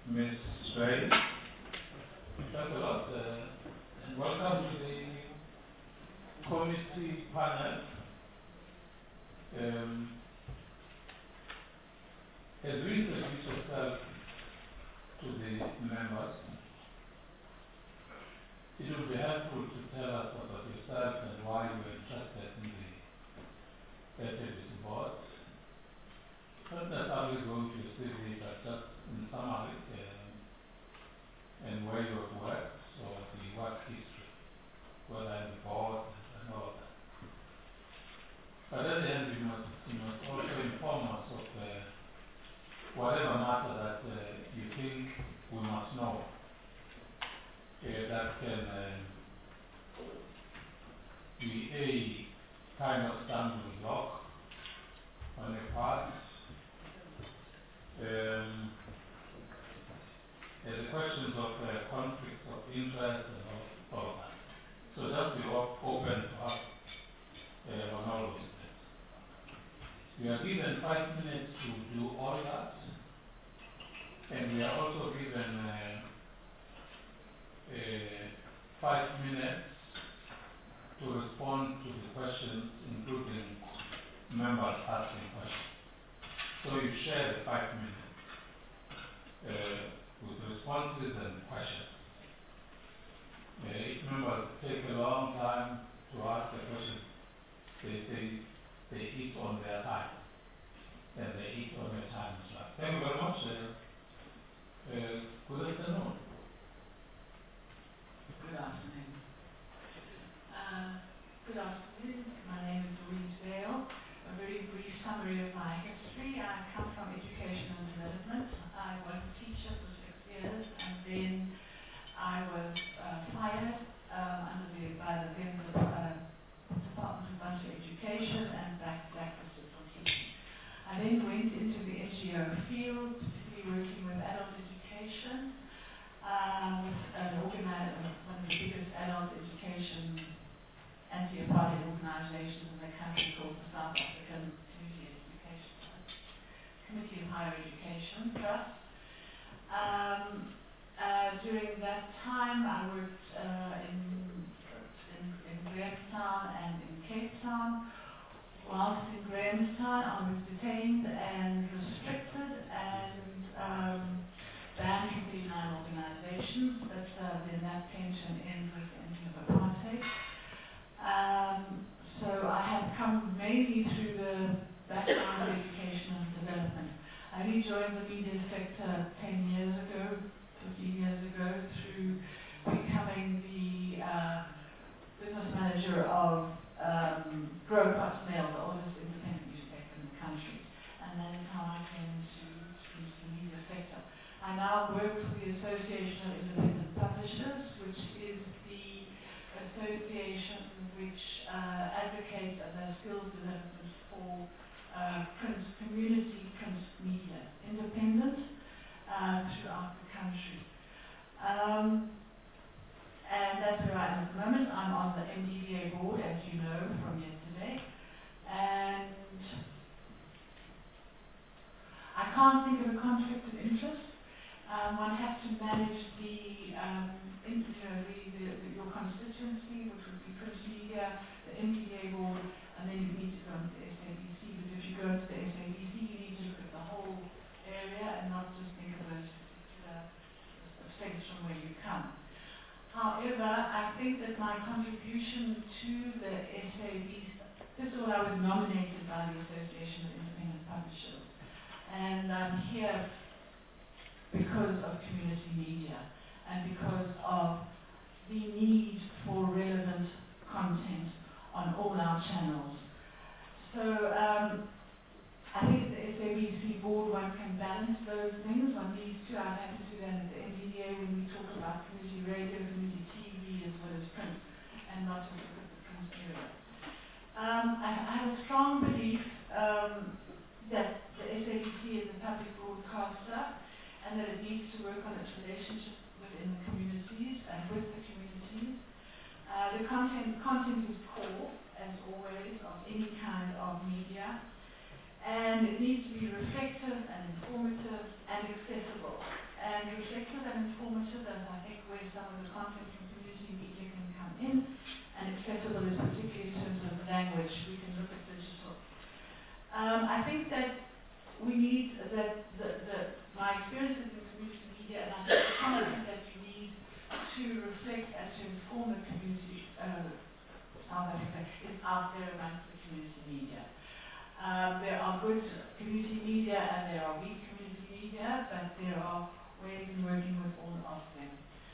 Ms. Gray. Thanks a lot, and welcome to the committee panel. As you introduce yourself to the members, it would be helpful to tell us about yourself and why you are interested in the SABC board. Not necessarily going to your CV, but just in summary, and where you have worked, or the work history, whether in the board and all that. But at the end, you must also inform us of whatever matter that you think we must know that can be a kind of stumbling block on your part. There's the questions of conflicts of interest and all of that. So just be open to us on all of these things. We are given 5 minutes to do all that, and we are also given 5 minutes to respond to the questions, including members asking questions. So you share the 5 minutes with responses and questions. If members take a long time to ask the question, they eat on their time, and they eat on their time as well. Thank you very much. Good afternoon. Good afternoon. Good afternoon. My name is Louise Vale. A very brief summary of my history. I come from education and development. I was a teacher for 6 years, and then I was fired by the then Department of Budget Education and blacklisted from teaching. I then went into the NGO field, particularly working with adult education, with one of the biggest adult education anti-apartheid organizations in the country called the South African Committee of Higher Education Trust. During that time, I worked in Grahamstown and in Cape Town. Whilst in Grahamstown, I was detained and restricted and banned from being in organizations, but then that came to an end with the ending of apartheid. So I have come mainly through the background of education and development. I only joined the media sector 10 years ago, 15 years ago, through becoming the business manager of Grove Pots Mail, the oldest independent newspaper in the country. And that is how I came into the media sector. I now work for the Association of Independent Publishers, which is the association which advocates and does skills development for community print media, independent throughout the country. And that's where I am at the moment. I'm on the MDVA board, as you know from yesterday. And I can't think of a conflict of interest. One has to manage your constituency, which would be print media, the MDVA board, and then you need to go into the SABC. But if you go into the SABC, you need to look at the whole area and not just think of those particular states from where you come. However, I think that my contribution to the SABC, first of all, I was nominated by the Association of Independent Publishers, and I'm here because of community media and because of the need for relevant content on all our channels. So I think the SABC board, one can balance those things. One needs to. I'm happy to do that at the NDA when we talk about community radio, community TV, as well as print, and not just look at the print area. I have a strong belief that the SABC is a public broadcaster and that it needs to work on its relationship within the communities and with the communities. The content is core, as always, of any kind of media, and it needs to be reflective and informative and accessible. And reflective and informative, as I think where some of the content from community media can come in, and accessible is particularly in terms of language. We can look at digital. I think that we need my experiences in community media, and I think the content that you need to reflect and to inform the community South Africa is out there amongst the community media. There are good community media and there are weak community media, but there are ways in working with all of them.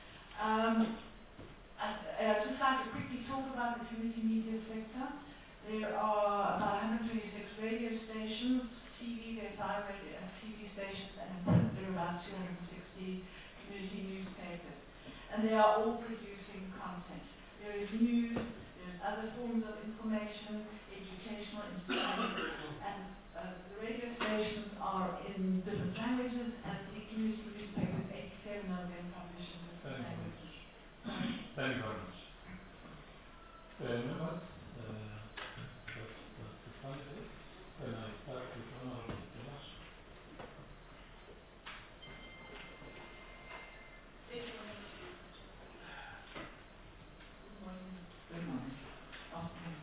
I'd just like to quickly talk about the community media sector. There are about 126 radio stations, TV, there are 5 TV stations, and in print there are about 260 community newspapers. And they are all producing content. There is news, there's other forms of information, educational information, and the radio stations are in different languages, and the community newspapers, 87 of them publish in different languages. Thank you very much. Members, that's the candidates. Can I start with Honorable Tomas? Good morning. Good morning. Afternoon.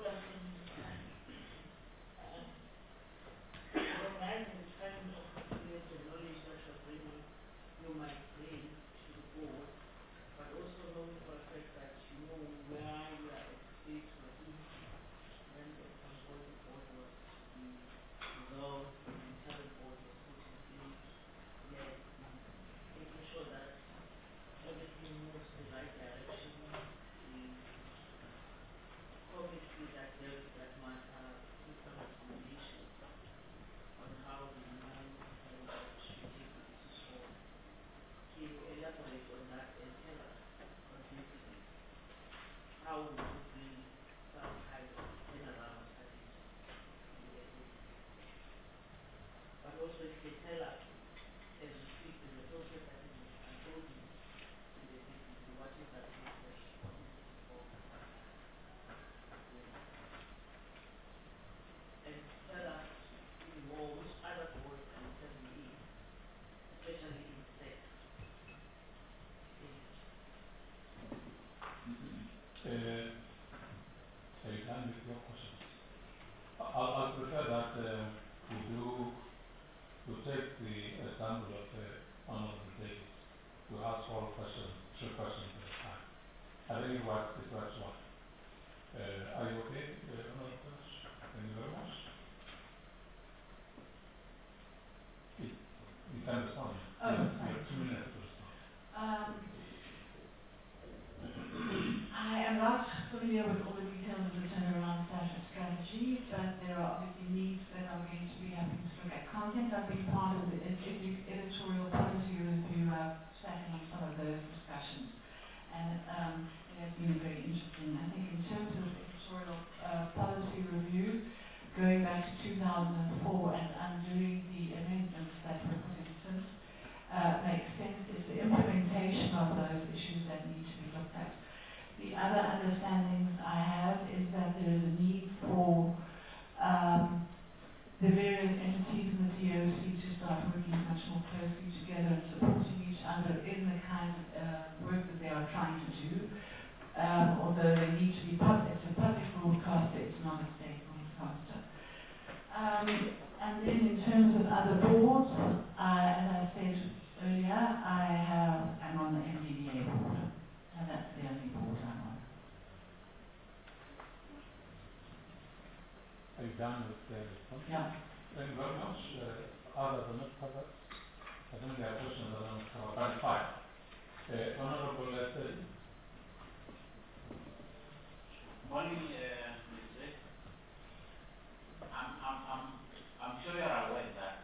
Recognizing the kind of experience and knowledge that you're bringing, you might bring to the board, but also knowing for a fact that you know where you are at stage for when the consulting board was dissolved, the internal board was put in place, yet making sure that everything moves in the right direction, the committee that dealt with that matter put some recommendations on how the new should take the decision. Can you elaborate on that and tell us concretely how we could bring some kind of turnaround strategy in the SABC? But also if you tell us, as we speak, the process that is unfolding in the SABC, what is that process, what is it involved, and tell us even more which other boards are interested in, especially in sex. Are you done with your questions? I'll prefer that we take the example of Honorable David to ask all questions, 3 questions at a time. I think it works well. Are you okay, Honorable David? Thank you very much. You can respond. Oh, you right. have 2 minutes to respond. I am not familiar with all the details of the turnaround strategy, but there are obviously needs that are going to be having to look at content. I've been part of the editorial policy review. I've sat in on some of those discussions, and it has been very interesting. I think in terms of editorial policy review, going back to 2004 and undoing the amendments that were put in since, makes sense. It's the implementation of those issues that need to be looked at. The other understandings I have is that there is a need for the various entities in the DOC to start working much more closely together and supporting each other in the kind of work that they are trying to do. Although they need to be public, it's a public broadcaster, it's not a state broadcaster. And then in terms of other boards, as I said earlier, I'm on the MDDA board, and that's the only board I'm on. Are you done with the response? Yeah. Thank you very much. Others are not covered. I think there are questions that are not covered. But fine. Honorable Leslie. Morning, Mr. I'm sure you are aware that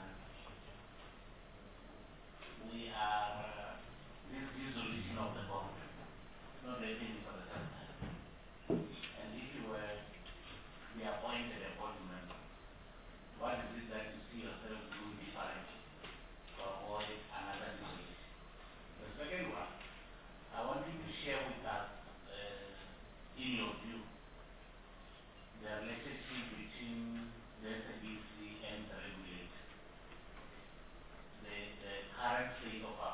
we are this dissolution of the board is not happening for the first time. And if you were the appointed a board member, what is it that you see yourself doing differently to avoid another dissolution? The second one, I want you to share with us, in your view, the relationship between the SABC and the regulator. The current state of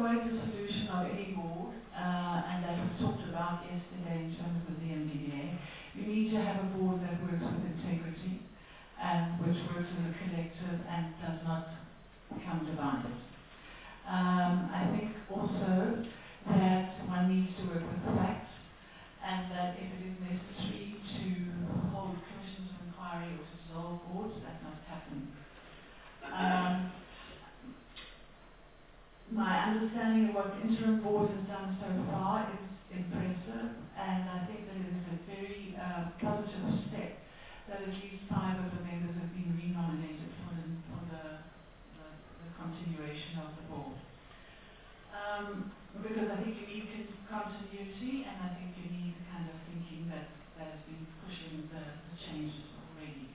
promote the solution of any board, and that was talked about yesterday in terms of the MBDA. You need to have a board that works with integrity and which works as a collective and does not become divided. I think also that one needs to work with facts, and that if it is necessary to hold commissions of inquiry or to dissolve boards, that must happen. My understanding of what the interim board has done so far is impressive, and I think that it is a very positive step that at least 5 of the members have been renominated for the continuation of the board. Because I think you need continuity, and I think you need the kind of thinking that has been pushing the changes already.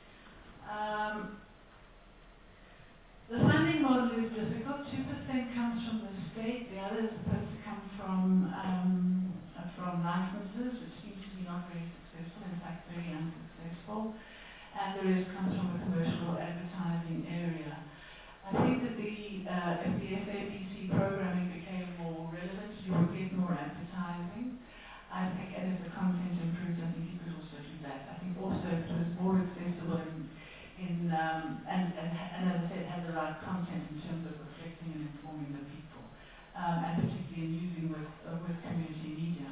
The funding model is difficult. 2% comes from the state, the other is supposed to come from licenses, which seems to be not very successful, in fact very unsuccessful, and the rest comes from the commercial advertising area. I think that if the SABC programming became more relevant, you would get more advertising. I think, and if the content improves, I think you could also do that. I think also if it was more accessible and as I said, had the right content in terms of reflecting and informing the people, and particularly in using with community media.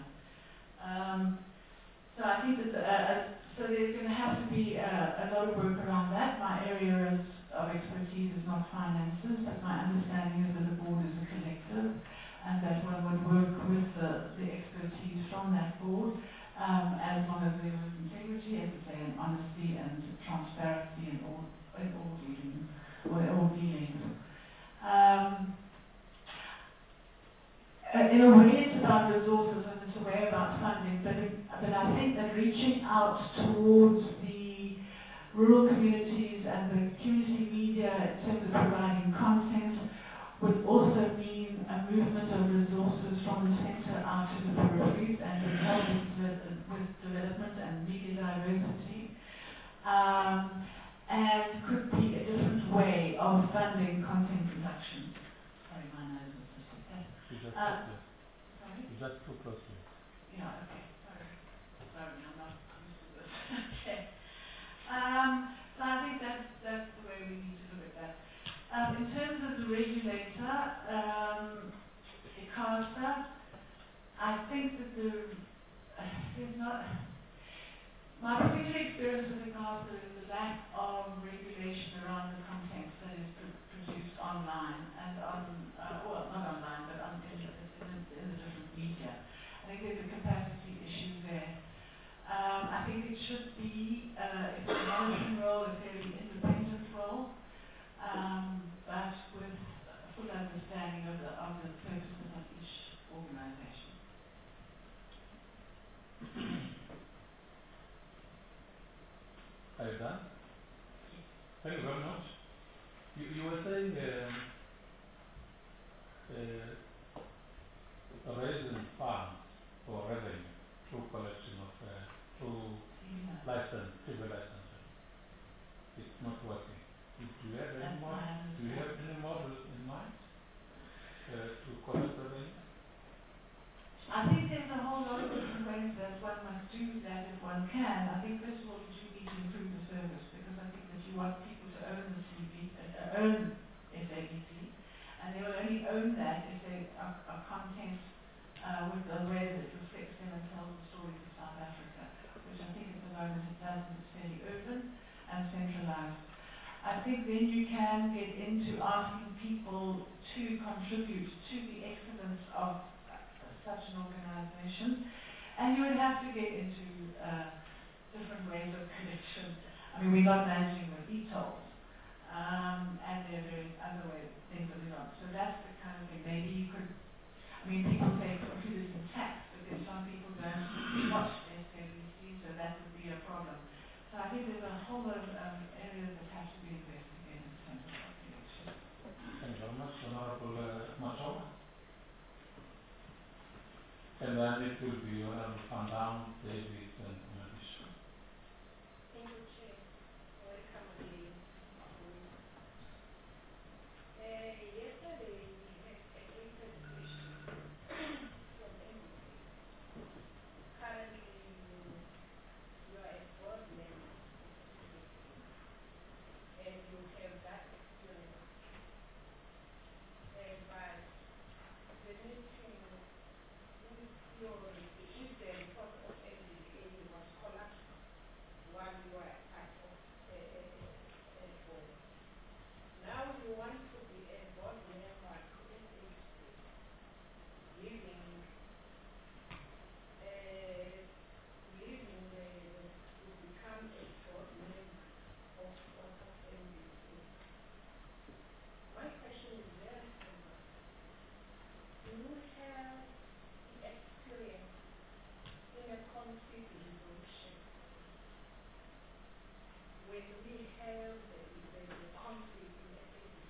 So I think that so there's going to have to be a lot of work around that. My area of expertise is not finances, but my understanding is that the board is a collective, and that one would work with the expertise from that board, as long as there was integrity, as I say, and honesty and transparency in all dealings, or all dealings. In a way, it's about resources and it's a way about funding, but I think that reaching out towards the rural communities and the community media in terms of providing content would also mean a movement of resources from the centre out to the peripheries and would help with development and media diversity, and could be a different way of funding content production. Sorry, my nose was just sorry? You just too close to it. Yeah, okay, sorry, I'm not used to this. Okay. So I think that's the way we need to look at that. In terms of the regulator, ICASA, I think that there's not. My particular experience with ICASA is the lack of regulation around the content that is produced online and well, not online, but in the different media. I think there's a capacity issue there. I think it should be, if it's a monitoring role, a fairly independent role, but with a full understanding of the purposes of each organization. Are you done? Thank you very much. You were saying raising funds for revenue through collection of through TV licenses. It's not working. Do you have any model in mind to collect revenue? I think there's a whole lot of different ways that one must do that if one can. I think first of all you need to improve the service, because I think that you want people to own the own SABC, and they will only own that if they are content with the way that it reflects them and tells the stories of South Africa, which I think at the moment it does, and it's fairly urban and centralized. I think then you can get into asking people to contribute to the excellence of such an organization, and you would have to get into different ways of collection. I mean, we're not managing with e-tolls, and there are various other ways, things that we're not. So that's the kind of thing. Maybe you could, I mean, people say include it in tax, but then some people don't watch SABC, so that would be a problem. So I think there's a whole lot of areas that have to be investigated in terms of collection. Thank you very much, Honorable Machoa. And then it will be Honorable Van Dam, David, and Manisha. Thank you, Chair. Welcome again. Yesterday we had a recent conflict resolution, when we have the conflict in SABC,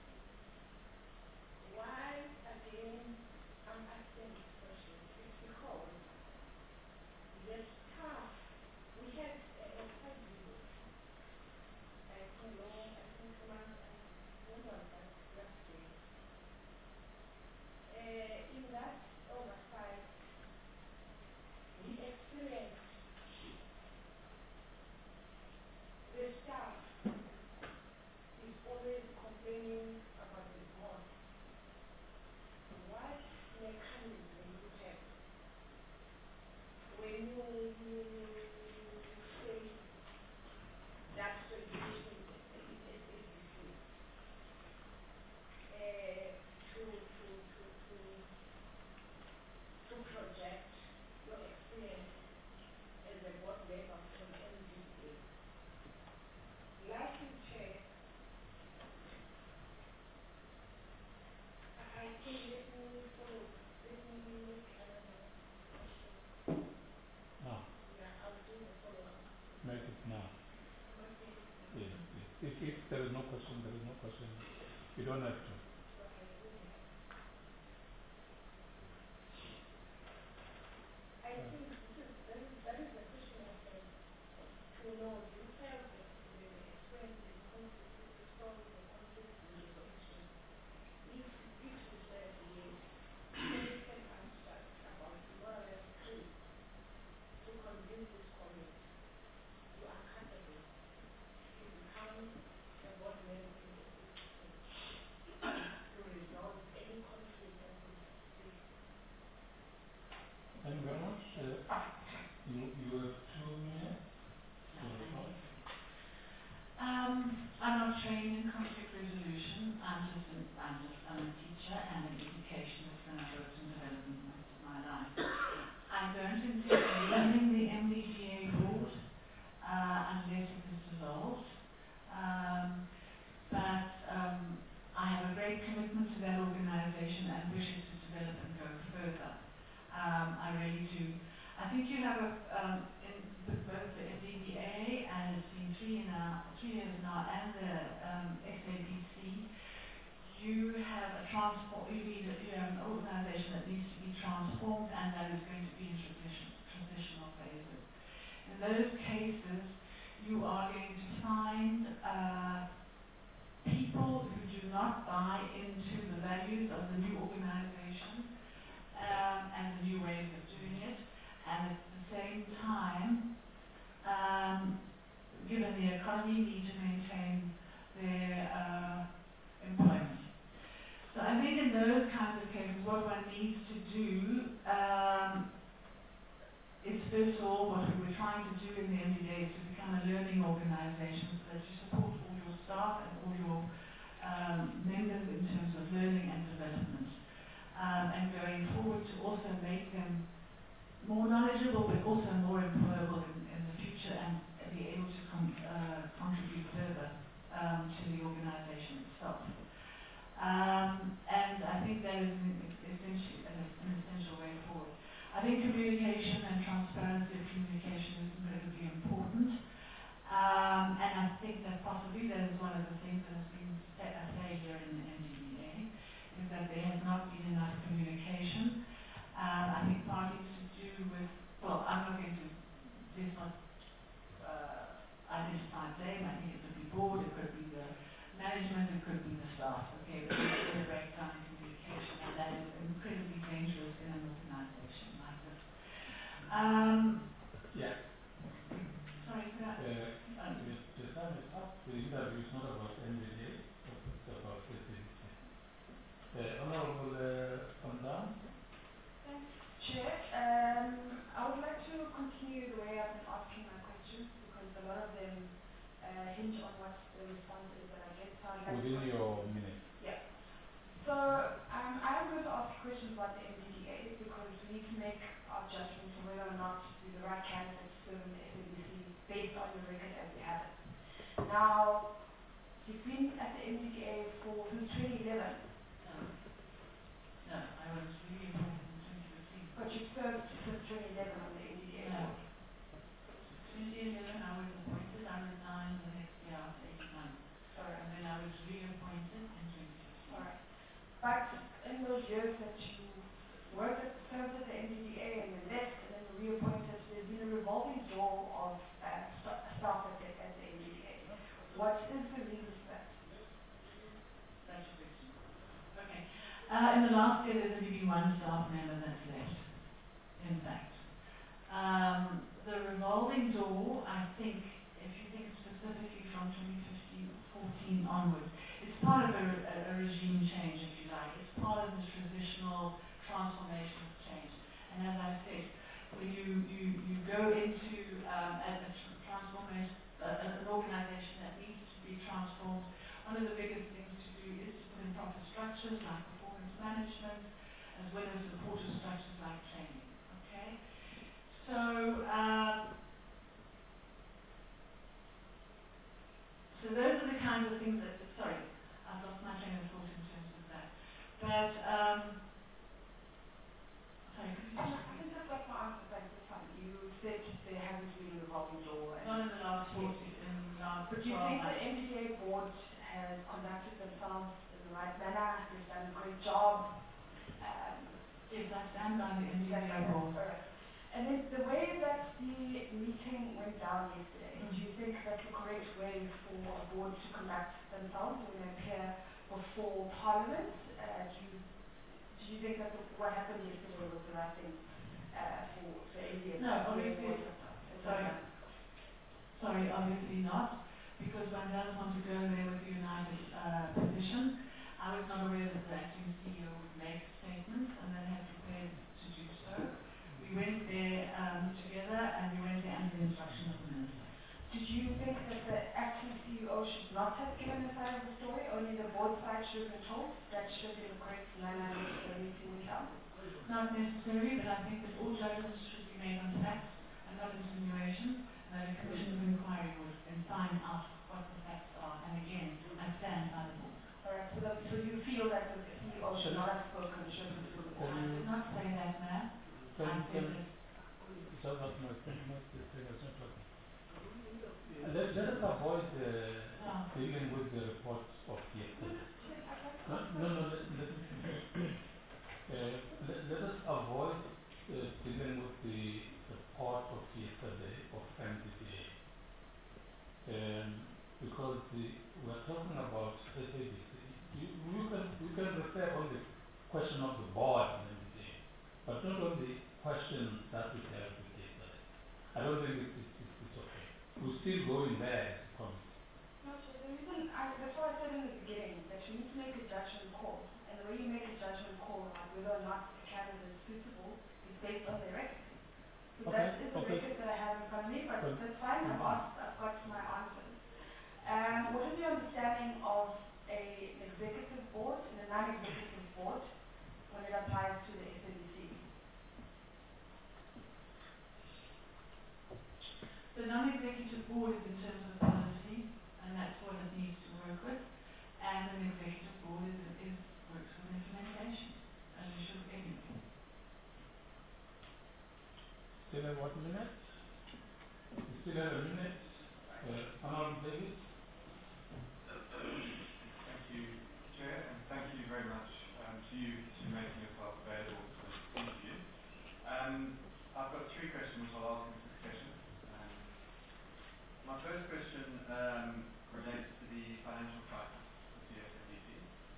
why again I'm asking this question? It's because the staff, we had a site visit, I think 2 months, when was that, last year? In that oversight, we experienced the staff is always complaining about the board. What mechanism you have when you say that regulation in SABC to project your experience as a board member from MDA? Lastly, Chair, I think let me make another question. Now, Yeah, I'll do the follow-up. make it now. Okay. Yes, yes. If there is no question, there is no question. You don't have to. Okay, okay. I think that is the question I have to know. Do you have the experience in conflict, to solve the conflict resolution? If you said yes, can you tell us just about more or less 3 to convince this committee you are capable to become a board member in SABC to resolve any conflict that we see? Thank you very much. You have 2 minutes to respond. I'm not trained in conflict resolution. I'm a teacher and in education. That's when I worked in development most of my life. I don't intend leaving the MDGA board unless it is dissolved. But I have a great commitment to that organization and wish it to develop and go further. I really do. I think you have in both the DBA, and it's been 3 years now, and the SABC, you have an organization that needs to be transformed, and that is going to be in transitional phases. In those cases, you are going to find people who do not buy into the values of the new organization and the new ways of doing it, and at the same time, given the economy, need to maintain their employment. So I think in those kinds of cases, what one needs to do is, first of all, what we were trying to do in the MDA is to become a learning organization so that you support all your staff and all your members in terms of learning and development. And going forward to also make them more knowledgeable but also more employable in the future and be able to contribute further to the organization itself. And I think that is an essential way forward. I think communication and transparency of communication is incredibly important. And I think that possibly that is one of the things that has been a failure in the MDBA, is that there has not been enough communication. I think partly to do with, well, I'm not going to, there's not identified blame. I think it could be board, it could be the management, it could be the staff. Okay, but there's a breakdown in communication, and that is incredibly dangerous in an organization like this. Yeah. Sorry, could I? The time is up. The interview is not about MDA, it's about SABC. Honorable Van Dam. Thanks, Chair. I would like to continue the way I've been asking my questions because a lot of them hinge on what the response is that I get. So I'd like Within to your minute. Yeah. So I'm going to ask questions about the MDDA because we need to make our judgments on whether or not we're the right candidates to serve in the SABC based on the record as we have it. Now, you've been at the MDDA since 2011. No, I was really appointed in 2015. But you've served since 2011 on the MDDA board. control of staff at the NDA. What is the reason for that? That's your question. Okay. In the last year, there's only been one staff member that's left, in fact. The revolving door, I think, if you think specifically from 2015-14 onwards, it's part of a regime change, if you like. It's part of the traditional transformational change. And as I said, when you go into a transformation, an organization that needs to be transformed, one of the biggest things to do is to put in proper structures like performance management, as well as supportive structures like training. Okay? So those are the kinds of things that, sorry, I've lost my train of thought in terms of that. But, sorry, could you just... I think I've got my answer, thanks, it's fine. You said there hasn't been a revolving door. Not in the last 40, in the last But do you 12 think the months. MDA board has conducted themselves in the right manner? They've done a great job? Yes, that's done by the MDA board. Alright. And then the way that the meeting went down yesterday, do you think that's the correct way for a board to conduct themselves when they appear before Parliament? Do you think that what happened yesterday was the right thing for India? No, obviously, sorry, obviously not, because one does want to go there with a united position. I was not aware that the acting CEO would make statements and then had prepared to do so. We went there together, and we went there under the instruction of the minister. Did you think that the acting CEO should not have given the side of the story? Only the board side should have been told? That should be the correct manner in which the meeting went down? Not necessarily, but I think that all judgments should be made on facts and not insinuations, and that a commission of inquiry would find out what the facts are. And again, I stand by the board. Alright, so you feel that the CEO should not have spoken, should have spoken? I did not say that, ma'am. I said that. Let us avoid dealing with the reports of yesterday. Let us avoid dealing with the report of yesterday of MDA. Because we're talking about SABC. You can refer on the question of the board in MDA, but not on the question that we have with yesterday. I don't think it's okay. We're still going there. No, so the reason, that's what I said in the beginning, that you need to make a judgment call. And the way you make a judgment call on whether or not a candidate is suitable is based on their record. So that is the record that I have in front of me, but that's fine, I've got my answers. What is your understanding of an executive board and a non-executive board when it applies to the SABC? The non-executive board is in terms of policy, and that's what it needs to work with. And an executive board works with implementation, as you should anything. Still have 1 minute? We still have a minute. Honorable David. Thank you, Chair, and thank you very much to you for making yourself available for this interview. I've got 3 questions I'll ask in succession. My first question relates to the financial crisis of the SABC.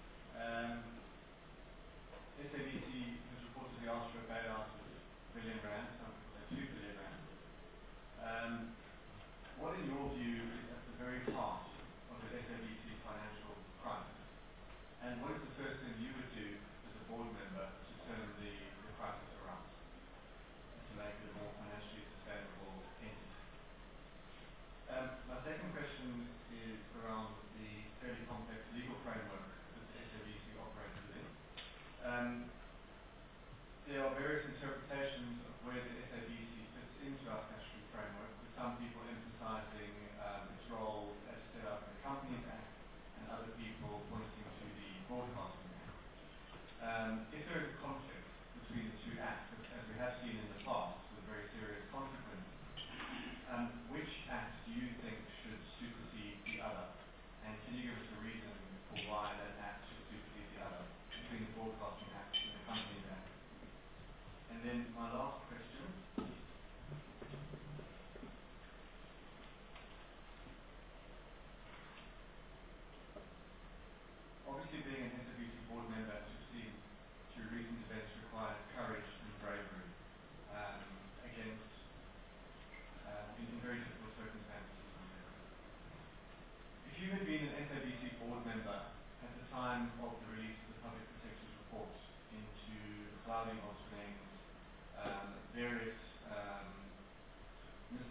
SABC has reportedly asked for a bailout of R1 billion, some people say R2 billion. What, in your view, is at the very heart of the SABC financial crisis? And what is the first thing you would do as a board member to turn the crisis around, to make it a more financially sustainable entity? My second question is around the fairly complex legal framework that the SABC operates within. There are various interpretations of where the SABC fits into our statutory framework, with some people emphasizing its role as set out in the Companies Act, and other people pointing to the Broadcasting Act. If there is a conflict between the two acts, as we have seen in the past, with very serious consequences, which act do you think should supersede the other? And can you give us a reason for why that act should supersede the other, between the Broadcasting Act and the Companies Act? And then my last question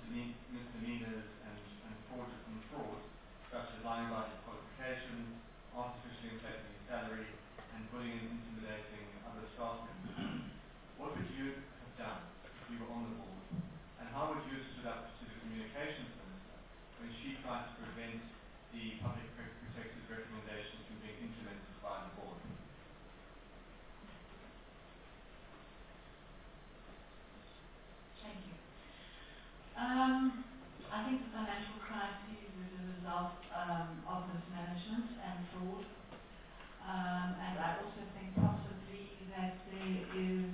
misdemeanors and fraud, such as lying about his qualifications, artificially inflating his salary, and bullying and intimidating other staff members. What would you have done if you were on the board? And how would you have stood up to the communications minister when she tried to prevent the public protector's recommendations from being implemented by the board? Thank you. I think the financial crisis is a result of mismanagement and fraud. And I also think possibly that there is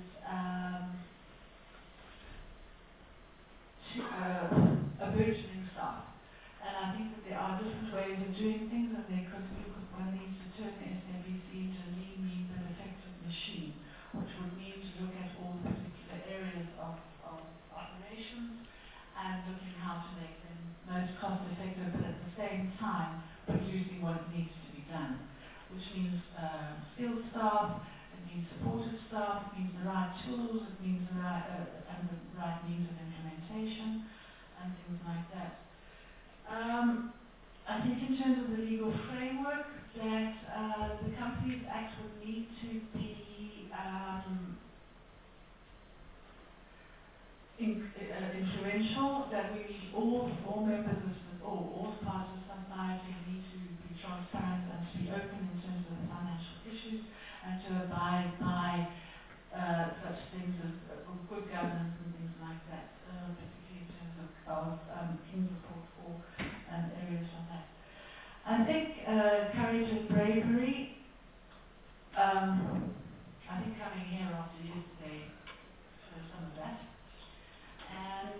a burgeoning staff. And I think that there are different ways of doing things, and they could look at one needs to turn the SABC into a lean, mean, but effective machine, which would mean to look at all the particular areas of operations and looking how to make them most cost effective, but at the same time producing what needs to be done, which means skilled staff, it means supported staff, it means the right tools, it means the right means of implementation, and things like that. I think in terms of the legal framework, that the Companies Act would need to be influential, that we need all members of all parts of society need to be transparent and to be open in terms of the financial issues and to abide by such things as good governance and things like that, particularly in terms of King's Report 4 and areas like that. I think courage and bravery, I think coming here after yesterday shows some of that. And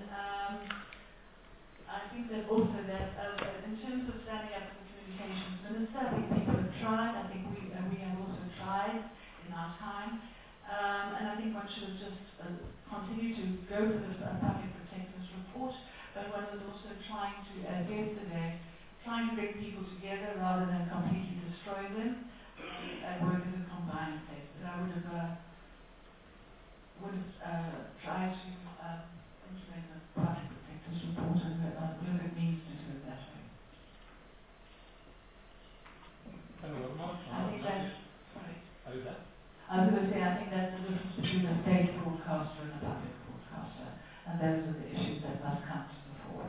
I think that also that in terms of standing up to the communications minister, I think people have tried. I think we have also tried in our time. And I think one should just continue to go for the public protector's report, but one is also trying to, as yesterday, trying to bring people together rather than completely destroy them and work as a combined place. But I would have tried to implement the public protector's report and whatever it means to do it that way. I think that's, sorry. Are you there? I was going to say, I think that's the difference between a state broadcaster and a public broadcaster, and those are the issues that must come to the fore.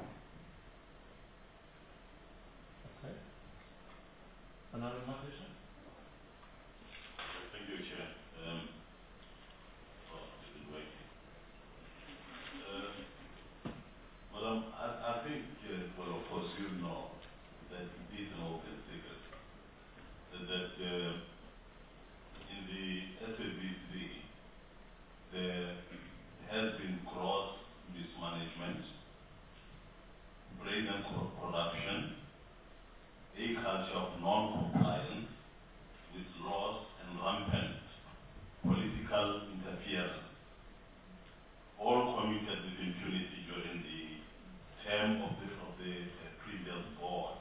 Okay. Another position? Thank you, Chair. It's been waiting. Madam, I think, well, of course, you know that it is an open secret that in the SABC there has been gross mismanagement, brain and corruption, a culture of non-compliance with laws and rampant political interference, all committed with impunity during the term of the previous board.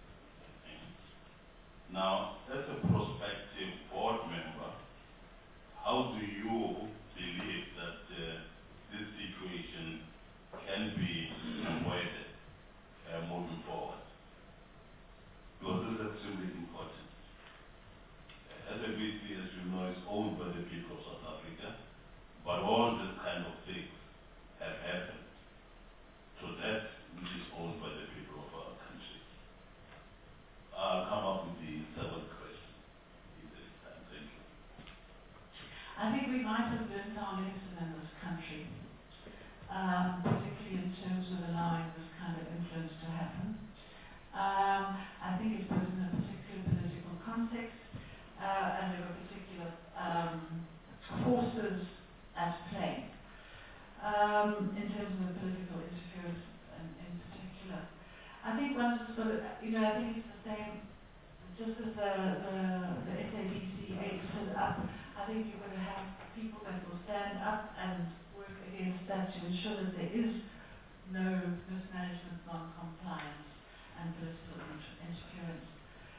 Now, as a prospective board member, how do you believe that this situation can be avoided moving forward? Because this is extremely important. SABC, as you know, is owned by the people of South Africa, but all this kind of things have happened. So that which is owned by the people of our country. I'll come up with the seventh question. If there is time. Thank you. I think we might have learned our lesson in this country, particularly in terms of allowing this kind of influence to happen. I think it's put in a particular political context, and there were particular forces at play in terms of the political interference in particular. I think one just sort of, I think it's the same, just as the SABC aims stood up, I think you're going to have people that will stand up and work against that to ensure that there is no mismanagement, non-compliance, and political interference.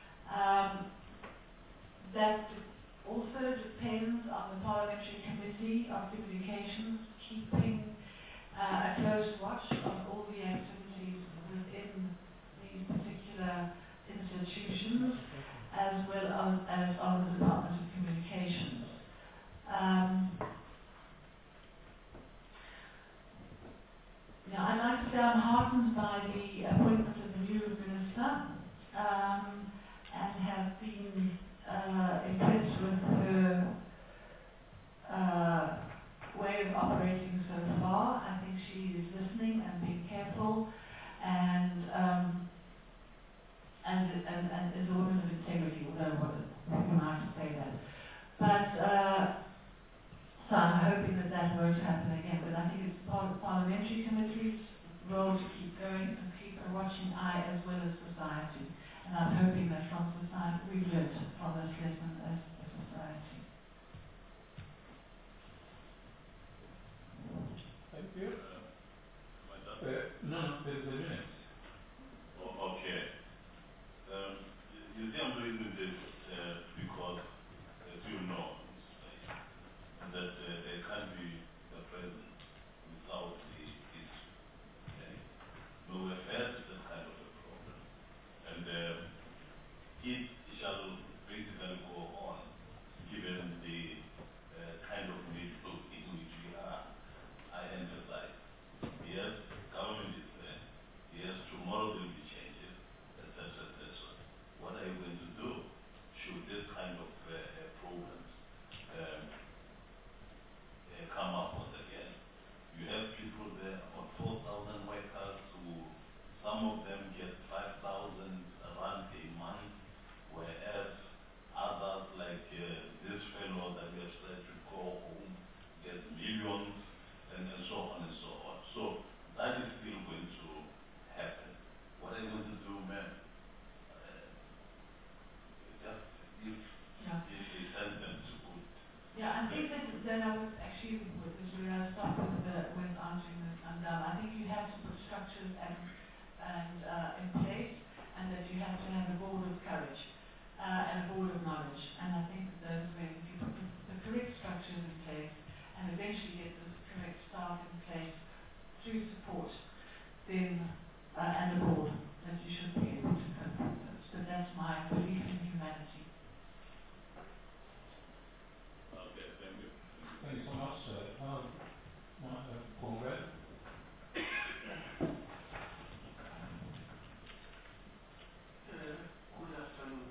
That also depends on the Parliamentary Committee of Communications keeping a close watch on all the activities heartened by the appointment of the new minister, and have been impressed with her way of operating so far. I think she is listening and being careful, and is a woman of integrity, although who am I to say that? But so I'm hoping that won't happen again. But I think it's part of parliamentary committees' role to keep going and keep a watching eye as well as society. And I'm hoping that from society we've learned from this lesson as a society. Thank you. Am I done? No, there's a minute. Oh, okay. You see, I'm doing this because, as you know, that there can't be a president without the history. Okay? No, we've had that kind of a problem. And it shall basically go on, given the kind of need in which we are. I emphasize, yes, government is there. Yes, tomorrow there will be changes, etc., etc. What are you going to do should this kind of problems come up once again? You have people there, about 4,000 workers who, some of them get 5,000 rand a month, whereas others like this fellow that we have said to go home get millions and so on and so on. So that is still going to happen. What are you going to do, ma'am? Just if they send them to good. Yeah, I think that then I was actually where I started with answering this. I think you have to put structures in place, and that you have to have a board of courage and a board of knowledge. And I think that those ways, if you put the correct structures in place, and eventually get the correct staff in place through support, then and a board, that you should be able to cope with those. But that's my belief in humanity. Okay, thank you. Thank you so much. Congrats. Good afternoon.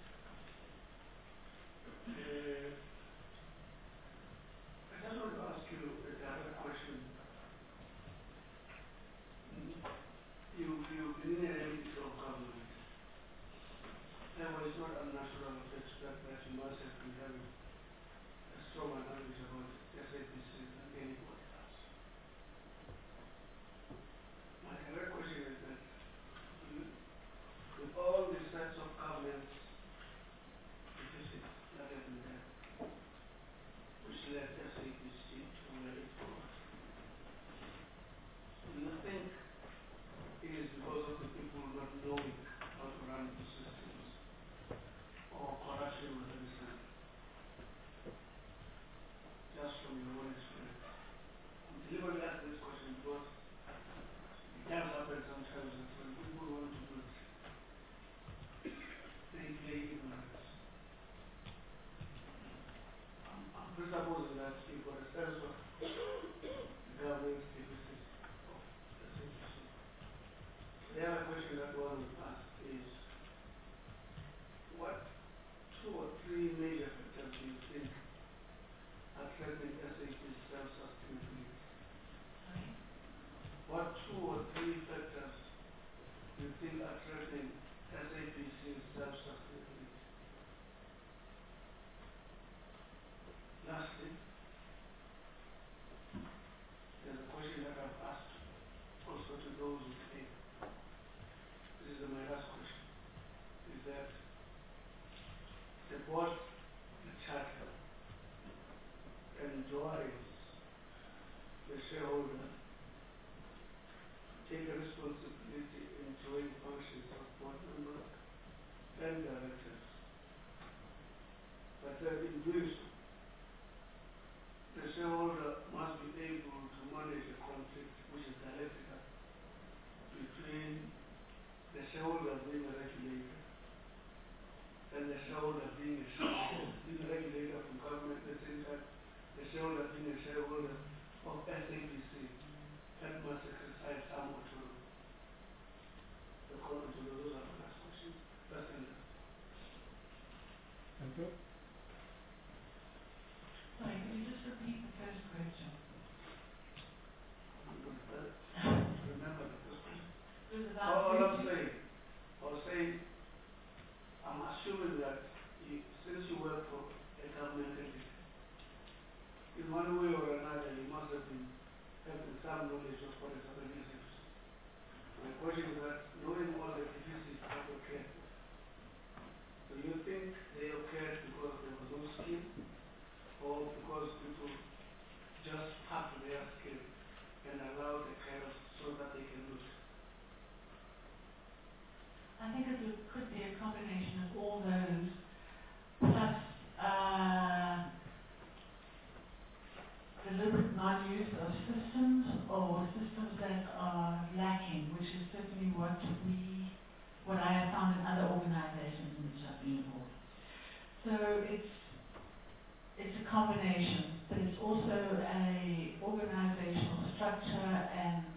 I just want to ask you a direct question. You've been in a mix of government. Therefore, it's not unnatural to expect that you must have been having a strong knowledge about SAPC than anybody else. My direct question is that with all the sets of governance deficits that have been there, which led SAPC to where it was, do you think it is because of the people not knowing how to run the systems, or corruption within the center? Just from your own experience. I'm deliberately asking this question because it does happen sometimes that when people want to do it, they play ignorance. I'm presupposing that you've got a sense of the governance deficit of the SAPC. The other question that one would ask is, what 2 or 3 major factors do you think are threatening SAP's self-sustainability? What 2 or 3 factors do you think are threatening SAPC's self-sustainability? Lastly, there's a question that I've asked also to those who came. This is my last question. Is that the board, the charter, enjoins the shareholder to take a responsibility in joint functions of board members and directors. But in doing so, the shareholder must be able to manage a conflict which is dialectical between the shareholder being a regulator and the shareholder being a shareholder, being a regulator from government at the same time, the shareholder being a shareholder of SAPC, and must exercise aside some autonomy. According to those are my last questions. That's the Thank you. Sorry, could you just repeat the first question? remember the first question. It was All about I'm saying, I was saying, I'm assuming that since you work for a government entity, in one way or another, you must have been having some knowledge of what is happening in cities. My question is that, knowing all the deficiencies that occurred, do you think they occurred because there was no skill, or because people just packed their skill and allowed the chaos so that they can lose? I think it could be a combination of all those, plus deliberate non-use of systems or systems that are lacking, which is certainly what I have found in other organizations in which I've been involved. So it's a combination, but it's also a organizational structure and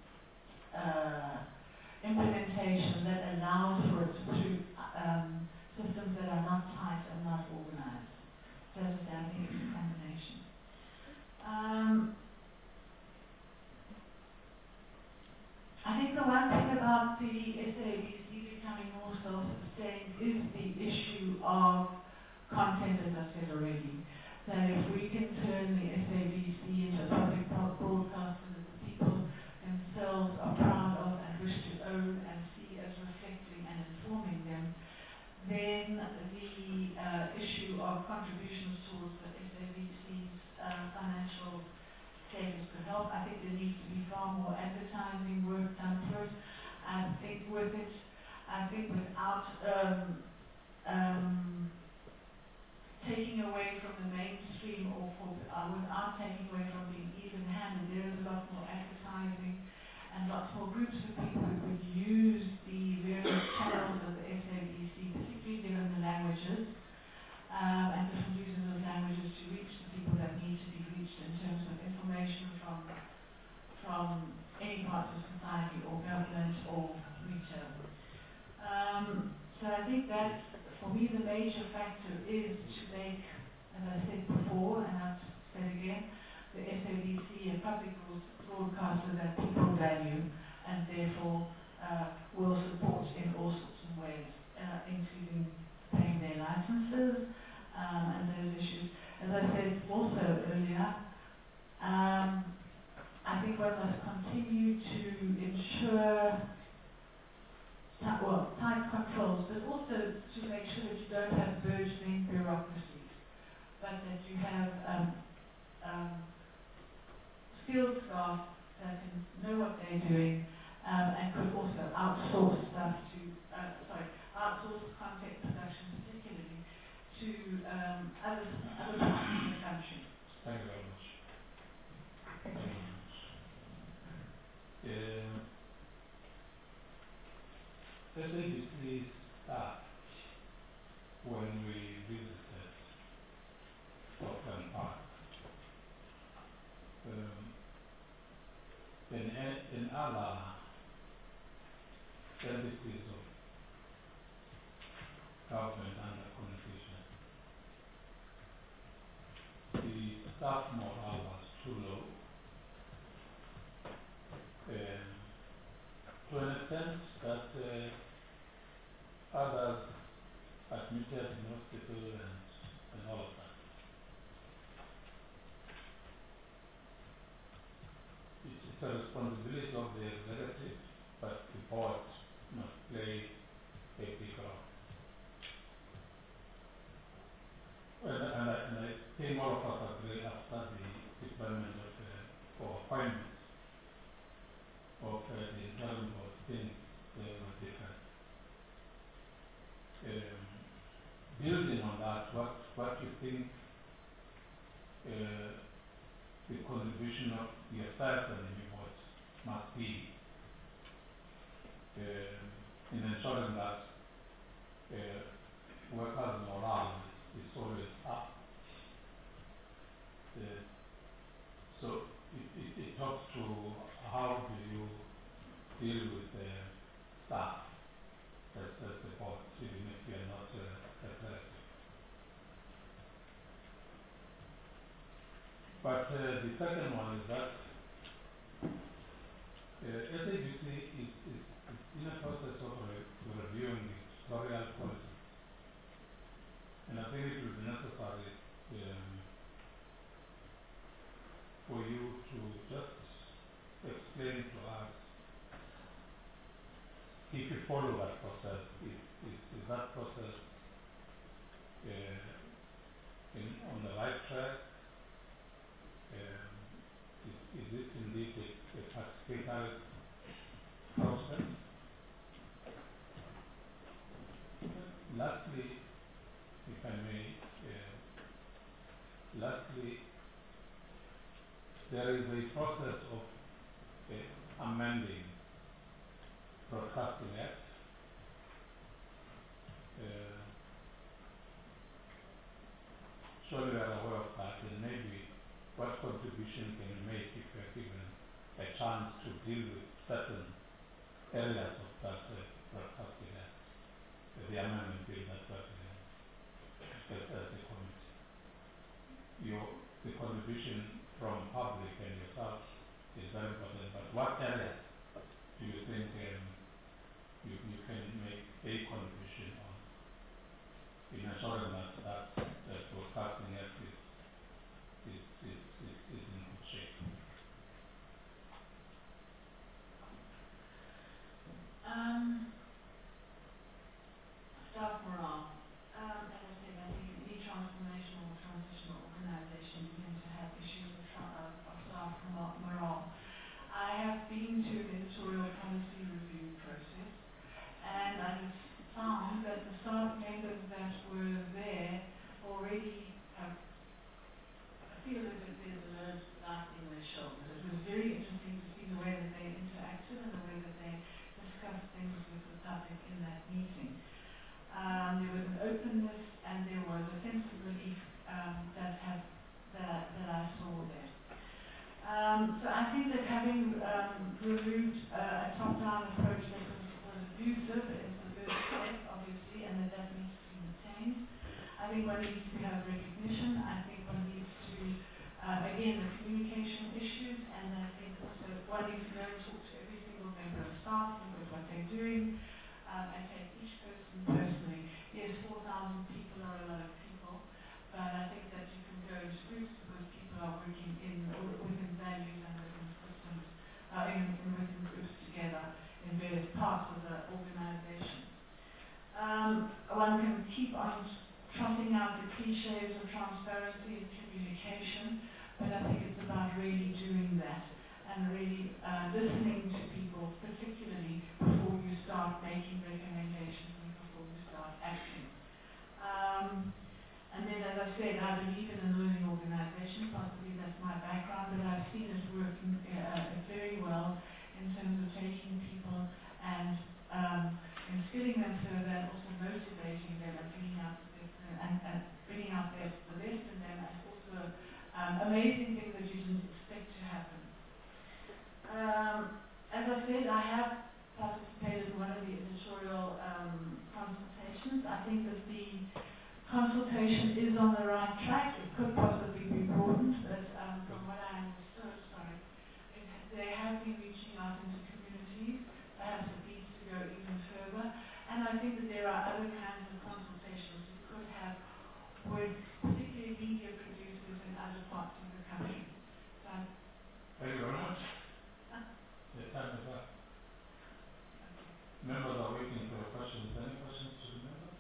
implementation that allows for it through systems that are not tight and not organized. So as I say, I think it's a combination. I think the one thing about the SABC becoming more self-sustained is the issue of content, as I said already. That if we can turn the SABC into a public broadcaster that the people themselves are proud of and wish to own and see as reflecting and informing them, then the issue of contributions towards the SABC's financial status could help. I think there needs to be far more advertising work done for it. I think without taking away from the mainstream or without taking away from being even-handed, there is a lot more advertising and lots more groups of people who could use the various channels of the SABC, particularly given the languages, and different uses of languages to reach the people that need to be reached in terms of information from any part of society or government or retail. So I think that, for me, the major factor is to make, as I said before, and I've said again, the SABC a public broadcaster that people value and therefore will support in all sorts of ways, including paying their licenses and those issues. As I said also earlier, I think one must continue to ensure tight controls, but also to make sure that you don't have burgeoning bureaucracies, but that you have skilled staff that can know what they're doing and could also outsource stuff to, outsource content production particularly to other parts of the country. Thank you very much. Thank you very much. SABC staff, when we visited Auckland Park, in other entities of government under communication, the staff morale was too low. To an extent that others admitted in hospital and all of that. It's a responsibility of the executive, but the board must play a big role. And I think all of us agree after the deployment or appointment of the interim board, things were different. Building on that, what you think the contribution of yourself and the new board must be in ensuring that workers' morale is always up. So it talks to how do you deal with staff as the board, even if you are not representative. But the second one is that SABC is in a process of reviewing the tutorial policy. And I think it will be necessary for you to just explain to us if you follow that process, is that process on the right track? Is it indeed a participatory process? Lastly, if I may, there is a process of amending Broadcasting Act. Surely you are aware of that, and maybe what contribution can you make if you are given a chance to deal with certain areas of that Broadcasting Act, the amendment bill that was discussed as a committee. The contribution from public and yourself is very important, but what areas do you think you can make a contribution on in ensuring that Broadcasting Act is in good shape? Staff morale. As I said, I think any transformational or transitional organisation begin to have issues of staff morale. I have been to an editorial policy review process, and I have found that the staff members that were there already feel as if there's a load lasting their shoulders. It was very interesting to see the way that they interacted and the way that they discussed things with the public in that meeting. There was an openness and there was a sense of relief that I saw there. So I think that having removed a top-down approach that was abusive is the first step, obviously, and that needs to be maintained. I think one needs to have recognition. I think one needs to, again, the communication issues, and I think also one needs to go and talk to every single member of staff, look at what they're doing, and take each person personally. Yes, 4,000 people are a lot of people, but I think that you can go into groups because people are working within values and within systems, within groups together in various parts of the organisation. One can keep on trotting out the cliches of transparency and communication, but I think it's about really doing that and really listening to people, particularly before you start making recommendations and before you start acting. And then, as I said, I believe in a learning organisation. Possibly that's my background, but I've seen it working very well in terms of taking people and instilling them further, and also motivating them and bringing out the best in them, and also amazing things that you didn't expect to happen. As I said, I have participated in one of the editorial consultations. I think that the consultation is on the right track. It could possibly be broadened, but from what I understood, they have been reaching out into communities. Perhaps it needs to go even further. And I think that there are other kinds of consultations you could have with particularly media producers in other parts of the country. So, thank you very much. The time is up. Members are waiting for your questions. Any questions to the members?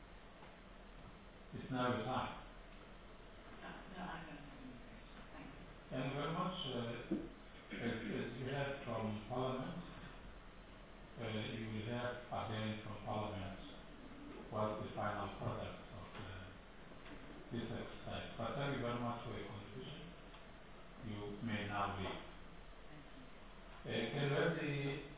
It's now your time. no, I don't have any questions. Thank you. Thank you very much. As you heard from Parliament, you will hear again from Parliament what's the final product of this exercise. But thank you very much for your contribution. You may now leave. Thank you. Can we have the